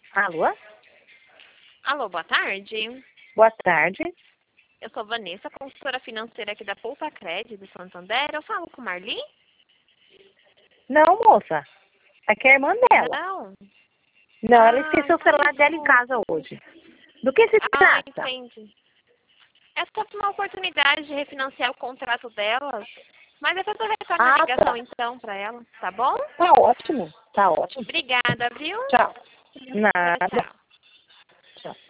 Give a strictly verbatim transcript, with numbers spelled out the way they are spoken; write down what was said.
Alô? Alô, boa tarde. Boa tarde. Eu sou Vanessa, consultora financeira aqui da Poupa Cred do Santander. Eu falo com Marli? Não, moça. Aqui é a irmã dela. Não. Não, ela Ah, esqueceu o então celular dela em desculpa. casa hoje. Do que se Ah, trata? entendi. É só uma oportunidade de refinanciar o contrato dela. Mas depois eu retorno a Ah, ligação tá. então pra ela, tá bom? Tá ótimo. Tá ótimo. Obrigada, viu? Tchau. Tchau, Nada. tchau. Tchau.